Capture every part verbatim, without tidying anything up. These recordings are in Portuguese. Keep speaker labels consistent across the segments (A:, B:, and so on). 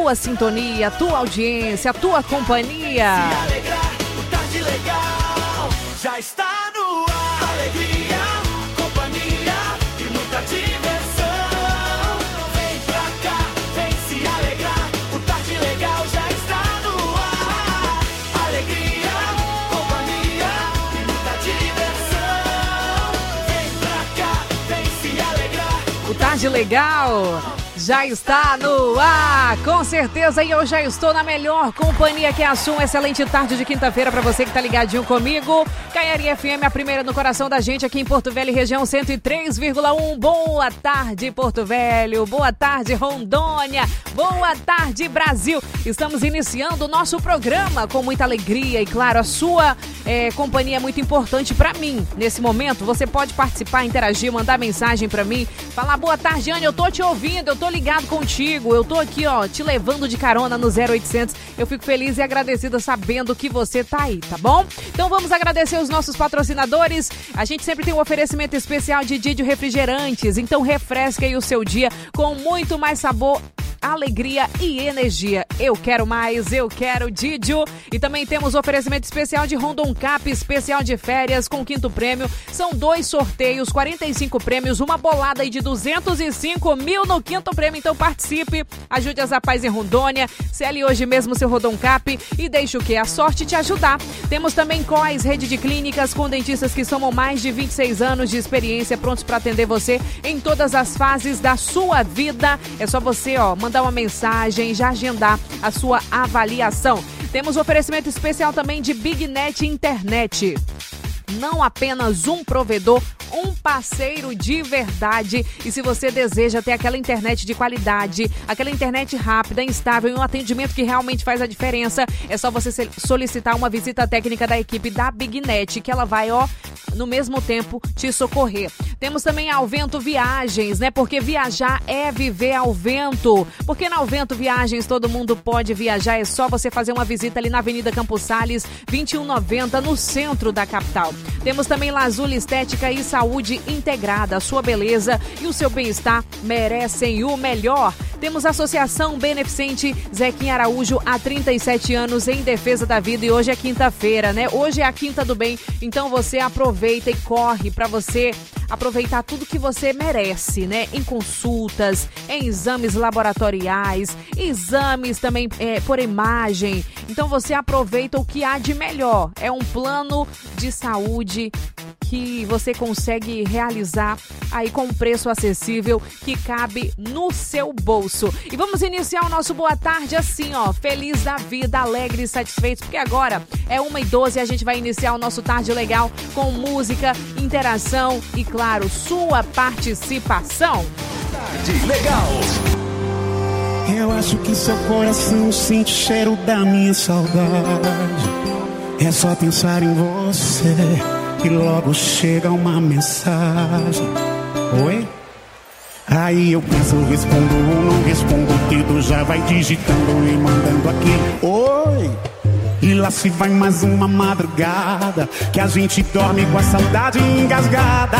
A: tua sintonia, a tua audiência, a tua companhia.
B: Se alegrar, o Tarde Legal já está no ar. Alegria, companhia e muita diversão. Vem pra cá, vem se alegrar, o Tarde Legal já está no ar. Alegria, companhia e muita diversão. Vem pra cá, vem se alegrar.
A: O Tarde Legal já está no ar, com certeza, e eu já estou na melhor companhia que é a sua. Excelente tarde de quinta-feira para você que tá ligadinho comigo. Caiari F M, a primeira no coração da gente aqui em Porto Velho, região cento e três vírgula um. Boa tarde, Porto Velho. Boa tarde, Rondônia. Boa tarde, Brasil. Estamos iniciando o nosso programa com muita alegria e, claro, a sua é, companhia é muito importante para mim. Nesse momento, você pode participar, interagir, mandar mensagem para mim, falar boa tarde, Anne, eu tô te ouvindo, eu tô ligado contigo, eu tô aqui, ó, te levando de carona no zero oitocentos. Eu fico feliz e agradecida sabendo que você tá aí, tá bom? Então vamos agradecer os nossos patrocinadores. A gente sempre tem um oferecimento especial de Didio Refrigerantes, então refresque aí o seu dia com muito mais sabor, alegria e energia. Eu quero mais, eu quero Didio. E também temos oferecimento especial de Rondon Cap, especial de férias com quinto prêmio. São dois sorteios, quarenta e cinco prêmios, uma bolada aí de duzentos e cinco mil no quinto prêmio. Então participe, ajude as rapazes em Rondônia, cele hoje mesmo seu Rondon Cap e deixe o que? A sorte te ajudar. Temos também C O I S, rede de clínicas com dentistas que somam mais de vinte e seis anos de experiência, prontos para atender você em todas as fases da sua vida. É só você, ó, mandar uma mensagem, já agendar a sua avaliação. Temos oferecimento especial também de Big Net Internet. Não apenas um provedor, um parceiro de verdade. E se você deseja ter aquela internet de qualidade, aquela internet rápida, instável e um atendimento que realmente faz a diferença, é só você solicitar uma visita técnica da equipe da Big Net, que ela vai, ó, no mesmo tempo te socorrer. Temos também a Alvento Viagens, né? Porque viajar é viver ao vento. Porque na Alvento Viagens todo mundo pode viajar, é só você fazer uma visita ali na Avenida Campos Sales, vinte e um noventa, no centro da capital. Temos também Lazuli Estética e Saúde Integrada. A sua beleza e o seu bem-estar merecem o melhor. Temos a Associação Beneficente Zequinha Araújo, há trinta e sete anos em defesa da vida, e hoje é quinta-feira, né? Hoje é a Quinta do Bem, então você aproveita e corre para você aproveitar tudo que você merece, né? Em consultas, em exames laboratoriais, exames também é, por imagem. Então você aproveita o que há de melhor. É um plano de saúde que você consegue realizar aí com um preço acessível que cabe no seu bolso. E vamos iniciar o nosso boa tarde assim, ó, feliz da vida, alegre e satisfeito, porque agora é uma e doze e a gente vai iniciar o nosso Tarde Legal com música, interação e, claro, sua participação.
B: Tarde Legal.
C: Eu acho que seu coração sente o cheiro da minha saudade. É só pensar em você que logo chega uma mensagem. Oi? Aí eu penso, respondo ou não respondo, o dedo já vai digitando e mandando aqui. Oi! E lá se vai mais uma madrugada que a gente dorme com a saudade engasgada.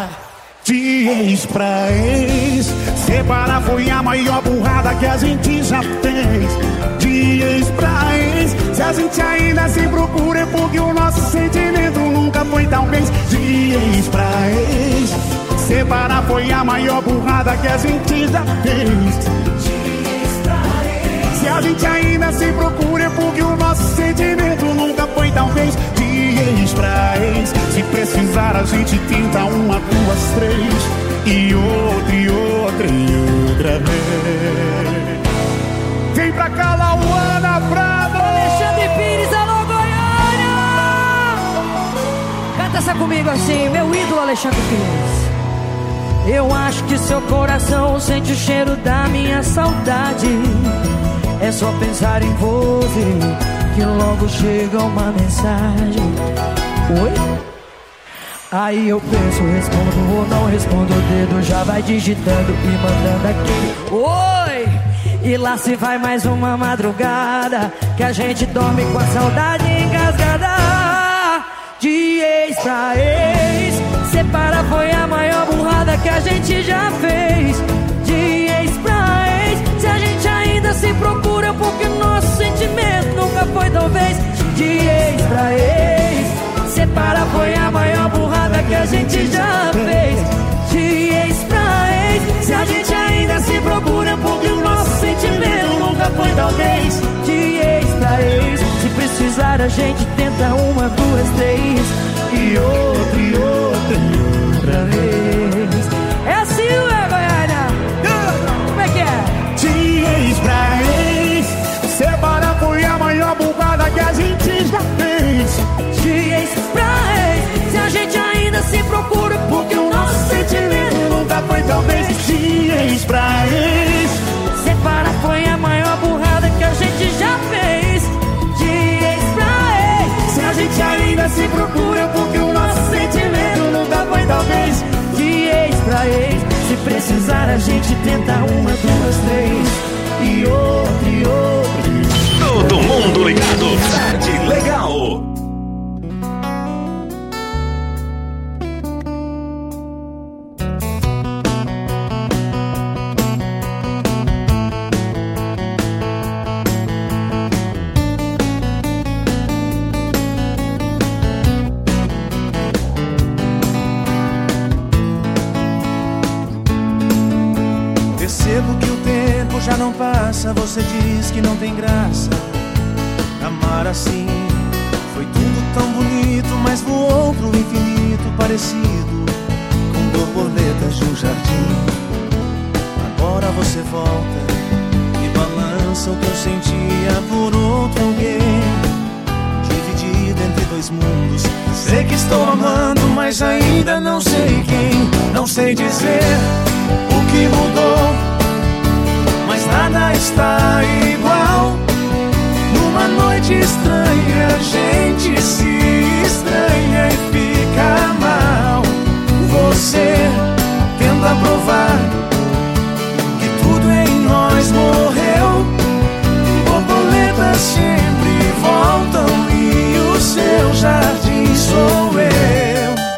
C: De ex pra ex, separar foi a maior burrada que a gente já fez. De ex pra ex, se a gente ainda se procura é porque o nosso sentimento nunca foi tão bem. De ex pra ex, separar foi a maior burrada que a gente já fez. Se a gente ainda se procura é porque o nosso sentimento nunca foi tão bem. De ex pra ex, se precisar a gente tenta uma, duas, três, e outra, e outra, e outra vez. Vem pra cá, Lauana Prado!
D: Alexandre Pires, alô Goiânia! Canta essa comigo assim, meu ídolo Alexandre Pires. Eu acho que seu coração sente o cheiro da minha saudade. É só pensar em você que logo chega uma mensagem. Oi? Aí eu penso, respondo ou não respondo, o dedo já vai digitando e mandando aqui. Oi! E lá se vai mais uma madrugada que a gente dorme com a saudade engasgada. De ex pra ex, separar foi a maior burrada que a gente já fez. De ex pra ex, se a gente ainda se procura pra ex. Separar foi a maior burrada que a gente já fez. De ex pra ex, se a gente ainda se procura, porque o nosso sentimento nunca foi talvez. De ex pra ex, se precisar a gente tenta uma, duas, três. E outra, e outra, e outra vez. É assim, ué, Goiânia? Como é que é?
C: De ex pra ex, separar foi a maior bugada que a gente já fez.
D: De ex pra ex, se a gente ainda se procura, porque o nosso sentimento nunca foi talvez.
C: De ex pra ex,
D: separar foi a maior burrada que a gente já fez. De ex pra ex,
C: se a gente ainda se procura, porque o nosso sentimento nunca foi talvez.
D: De ex pra ex, se precisar a gente tenta uma, duas, três. E outra, e outra.
E: Todo mundo ligado. Tarde Legal.
B: Percebo que o tempo já não passa. Você diz que não tem graça amar assim. Foi tudo tão bonito, mas voou pro infinito, parecido com borboletas de um jardim. Agora você volta e balança o que eu sentia por outro alguém. Dividido entre dois mundos. Sei que estou amando, mas ainda não sei quem. Não sei dizer o que mudou, mas nada está igual. Numa noite estranha a gente se estranha e fica mal. Você tenta provar que tudo em nós morreu. Borboletas sempre voltam e o seu jardim sou eu.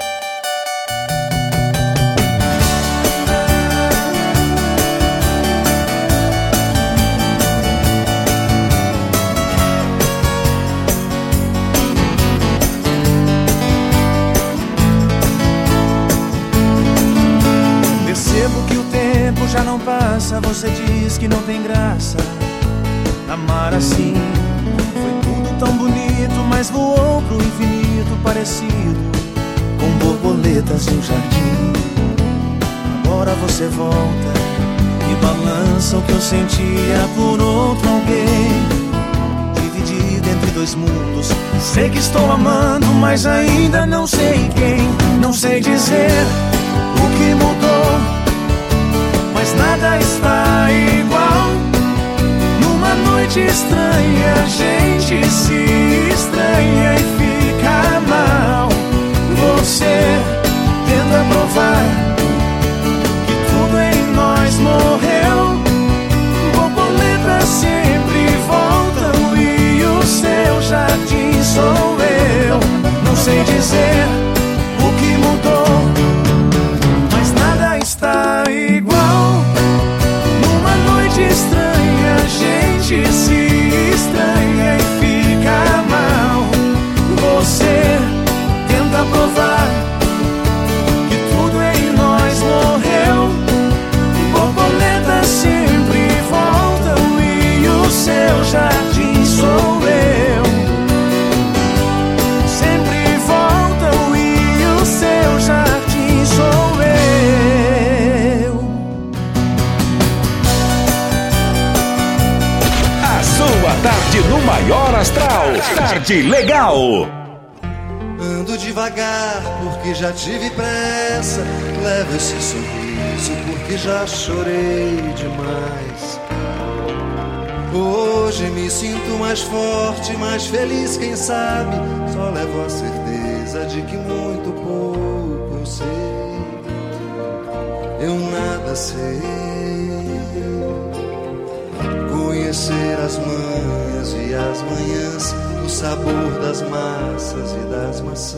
B: Já não passa, você diz que não tem graça amar assim. Foi tudo tão bonito, mas voou pro infinito, parecido com borboletas em um jardim. Agora você volta e balança o que eu sentia por outro alguém. Dividido entre dois mundos. Sei que estou amando, mas ainda não sei quem. Não sei dizer o que mudou, mas nada está igual. Numa noite estranha a gente se estranha e fica mal. Você tenta provar que tudo em nós morreu. Borboletas sempre voltam e o seu jardim sou eu. Não sei dizer o que mudou, mas nada está igual. Estranha, a gente se estranha e fica mal. Você tenta provar que tudo em nós morreu. Borboletas sempre voltam e o seu jardim sou eu. Sempre voltam e o seu jardim sou eu.
E: Boa tarde no maior astral. Tarde Legal.
F: Ando devagar porque já tive pressa. Levo esse sorriso porque já chorei demais. Hoje me sinto mais forte, mais feliz, quem sabe. Só levo a certeza de que muito pouco eu sei. Eu nada sei. Conhecer as manhas e as manhãs, o sabor das massas e das maçãs.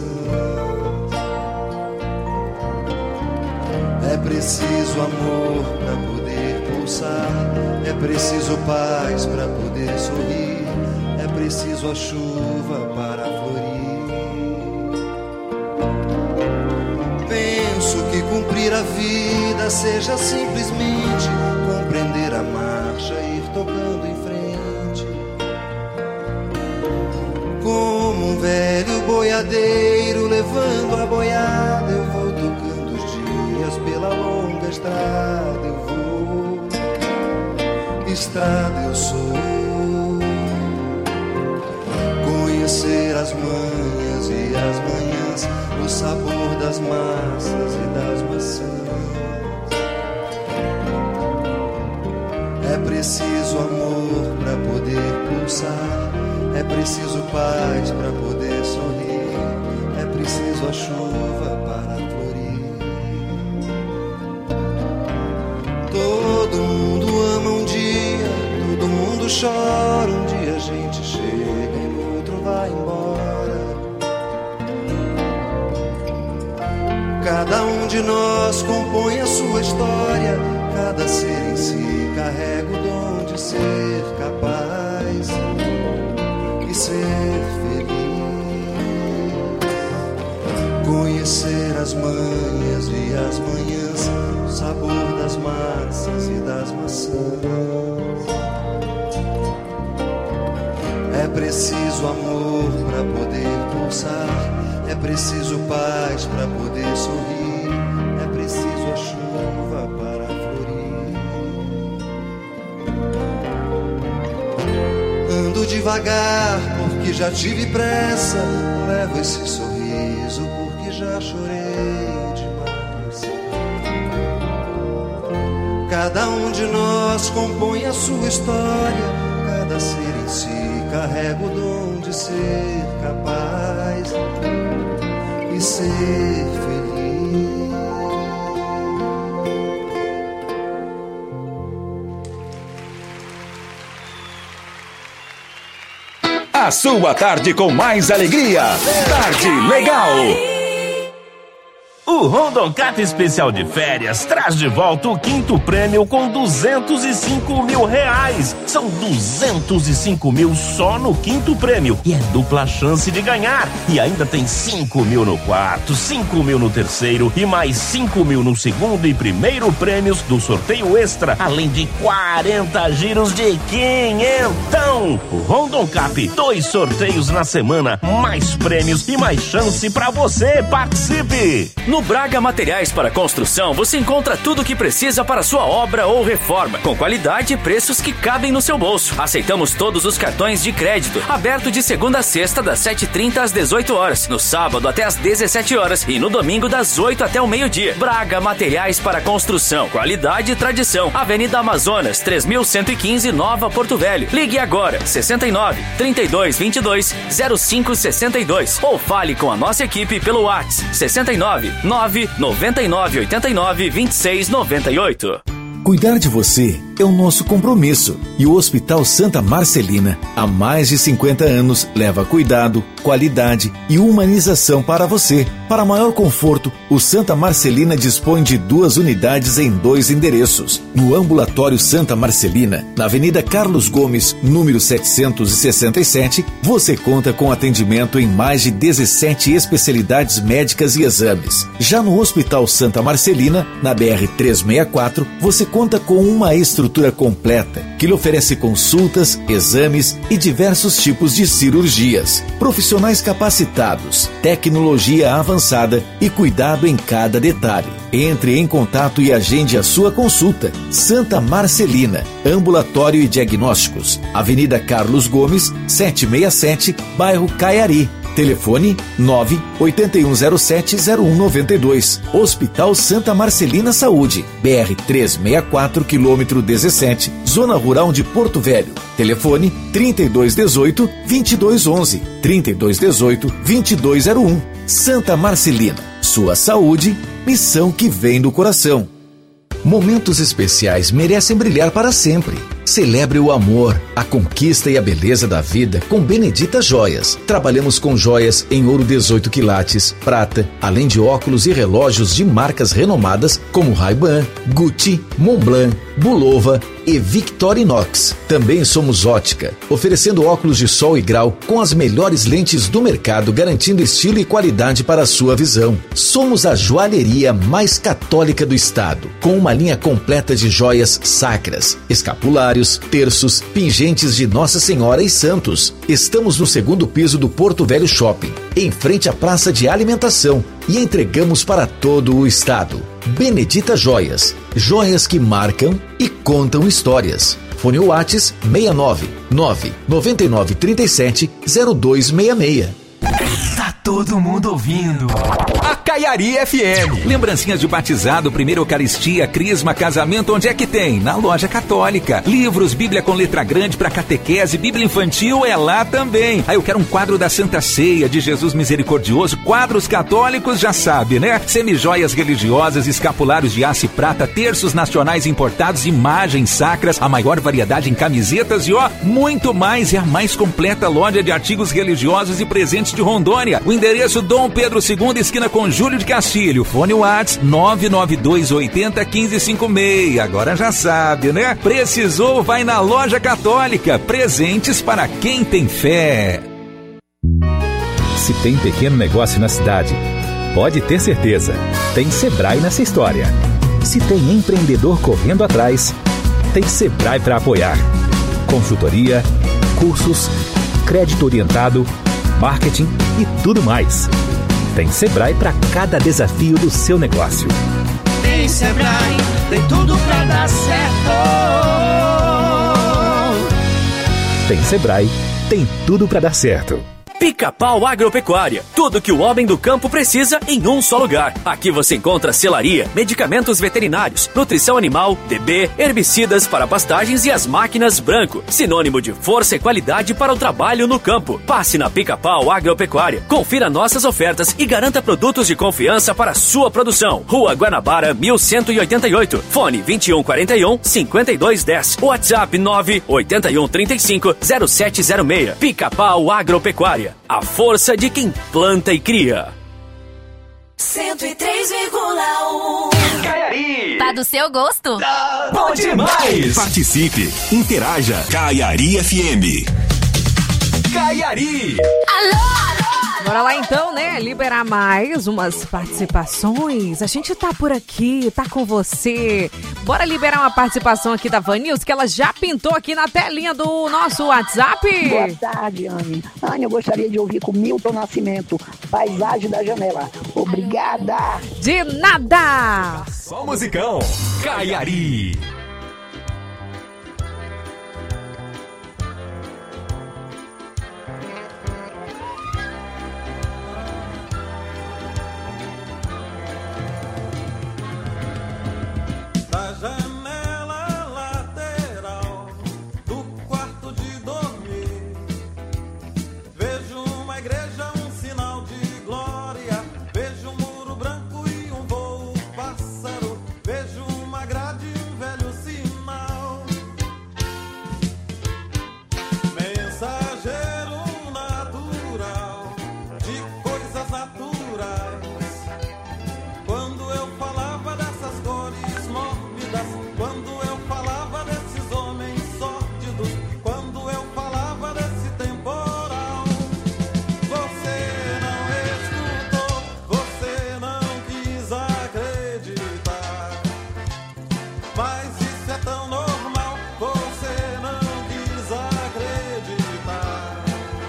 F: É preciso amor pra poder pulsar, é preciso paz pra poder sorrir, é preciso a chuva para florir. Penso que cumprir a vida seja simplesmente compreender a marcha e ir tocando em frente. Como um velho boiadeiro levando a boiada, eu vou tocando os dias pela longa estrada. Eu vou, estrada eu sou. Conhecer as manhas e as manhãs, o sabor das massas e das maçãs. É preciso amor para poder pulsar, é preciso paz para poder sorrir, é preciso a chuva para florir. Todo mundo ama um dia, todo mundo chora, um dia a gente chega e no outro vai embora. Cada um de nós compõe a sua história, cada ser em si carrega o dom de ser capaz e ser feliz. Conhecer as manhas e as manhãs, o sabor das massas e das maçãs. É preciso amor para poder pulsar, é preciso paz para poder sorrir, é preciso a chuva para florir. Ando devagar porque já tive pressa, levo esse sorriso porque já chorei demais. Cada um de nós compõe a sua história, cada ser em si carrega o dom de ser capaz e ser feliz.
E: A sua tarde com mais alegria. Tarde Legal.
G: O Rondon Cap Especial de Férias traz de volta o quinto prêmio com duzentos e cinco mil reais. São duzentos e cinco mil só no quinto prêmio e é dupla chance de ganhar. E ainda tem cinco mil no quarto, cinco mil no terceiro e mais cinco mil no segundo e primeiro prêmios do sorteio extra, além de quarenta giros de quinhentão. O Rondon Cap, dois sorteios na semana, mais prêmios e mais chance pra você. Participe!
H: No Braga Materiais para Construção, você encontra tudo o que precisa para sua obra ou reforma, com qualidade e preços que cabem no seu bolso. Aceitamos todos os cartões de crédito, aberto de segunda a sexta, das sete e trinta às dezoito horas, no sábado até às dezessete horas e no domingo das oito até o meio-dia. Braga Materiais para Construção, qualidade e tradição. Avenida Amazonas, três mil cento e quinze, Nova Porto Velho. Ligue agora, sessenta e nove, trinta e dois, vinte e dois, zero cinco sessenta e dois, ou fale com a nossa equipe pelo WhatsApp, sessenta e nove, nove noventa e nove, oitenta e nove, vinte e seis, noventa e oito.
I: Cuidar de você é o nosso compromisso e o Hospital Santa Marcelina, há mais de cinquenta anos, leva cuidado, qualidade e humanização para você. Para maior conforto, o Santa Marcelina dispõe de duas unidades em dois endereços. No Ambulatório Santa Marcelina, na Avenida Carlos Gomes, número setecentos e sessenta e sete, você conta com atendimento em mais de dezessete especialidades médicas e exames. Já no Hospital Santa Marcelina, na B R trezentos e sessenta e quatro, você conta com uma estrutura completa que lhe oferece consultas, exames e diversos tipos de cirurgias. Profissionais capacitados, tecnologia avançada e cuidado em cada detalhe. Entre em contato e agende a sua consulta. Santa Marcelina, Ambulatório e Diagnósticos, Avenida Carlos Gomes, setecentos e sessenta e sete, bairro Caiari. Telefone nove oito um zero sete zero um nove dois. Hospital Santa Marcelina Saúde, B R trezentos e sessenta e quatro, quilômetro dezessete, Zona Rural de Porto Velho. Telefone trinta e dois dezoito, vinte e dois onze, trinta e dois dezoito, vinte e dois zero um. Santa Marcelina, sua saúde, missão que vem do coração. Momentos especiais merecem brilhar para sempre. Celebre o amor, a conquista e a beleza da vida com Benedita Joias. Trabalhamos com joias em ouro dezoito quilates, prata, além de óculos e relógios de marcas renomadas como Ray-Ban, Gucci, Montblanc, Bulova e Victorinox. Também somos ótica, oferecendo óculos de sol e grau com as melhores lentes do mercado, garantindo estilo e qualidade para a sua visão. Somos a joalheria mais católica do estado, com uma linha completa de joias sacras, escapulários, terços, pingentes de Nossa Senhora e santos. Estamos no segundo piso do Porto Velho Shopping, em frente à praça de alimentação, e entregamos para todo o estado. Benedita Joias, joias que marcam e contam histórias. Fone Whats seis nove nove nove nove três sete zero dois seis seis.
J: Tá todo mundo ouvindo a Caiari F M. Lembrancinhas de batizado, primeira Eucaristia, crisma, casamento, onde é que tem? Na Loja Católica. Livros, Bíblia com letra grande para catequese, Bíblia infantil é lá também. Aí eu quero um quadro da Santa Ceia, de Jesus Misericordioso, quadros católicos, já sabe, né? Semijoias religiosas, escapulários de aço e prata, terços nacionais importados, imagens sacras, a maior variedade em camisetas e ó, muito mais. É a mais completa loja de artigos religiosos e presentes de Rondônia. O endereço Dom Pedro segundo, esquina com Júlio de Castilho. Fone Whats nove nove dois oito zero um cinco cinco seis. Agora já sabe, né? Precisou, vai na Loja Católica. Presentes para quem tem fé.
K: Se tem pequeno negócio na cidade, pode ter certeza, tem Sebrae nessa história. Se tem empreendedor correndo atrás, tem Sebrae para apoiar. Consultoria, cursos, crédito orientado, marketing e tudo mais. Tem Sebrae para cada desafio do seu negócio.
B: Tem Sebrae, tem tudo pra dar certo.
K: Tem Sebrae, tem tudo para dar certo.
H: Pica-Pau Agropecuária. Tudo que o homem do campo precisa em um só lugar. Aqui você encontra selaria, medicamentos veterinários, nutrição animal, D B, herbicidas para pastagens e as máquinas Branco. Sinônimo de força e qualidade para o trabalho no campo. Passe na Pica-Pau Agropecuária. Confira nossas ofertas e garanta produtos de confiança para a sua produção. Rua Guanabara, mil cento e oitenta e oito. Fone vinte e um quarenta e um, cinquenta e dois dez. WhatsApp nove oito um três cinco zero sete zero seis. Pica-Pau Agropecuária. A força de quem planta e cria.
L: cento e três vírgula um.
J: Caiari.
L: Tá do seu gosto?
J: Tá bom demais.
E: Participe, interaja. Caiari F M.
J: Caiari.
L: Alô, alô.
A: Bora lá então, né? Liberar mais umas participações. A gente tá por aqui, tá com você. Bora liberar uma participação aqui da Vanils, que ela já pintou aqui na telinha do nosso WhatsApp.
M: Boa tarde, Anne. Anne, eu gostaria de ouvir com Milton Nascimento, Paisagem da Janela. Obrigada.
A: De nada.
J: Só musicão. Caiari.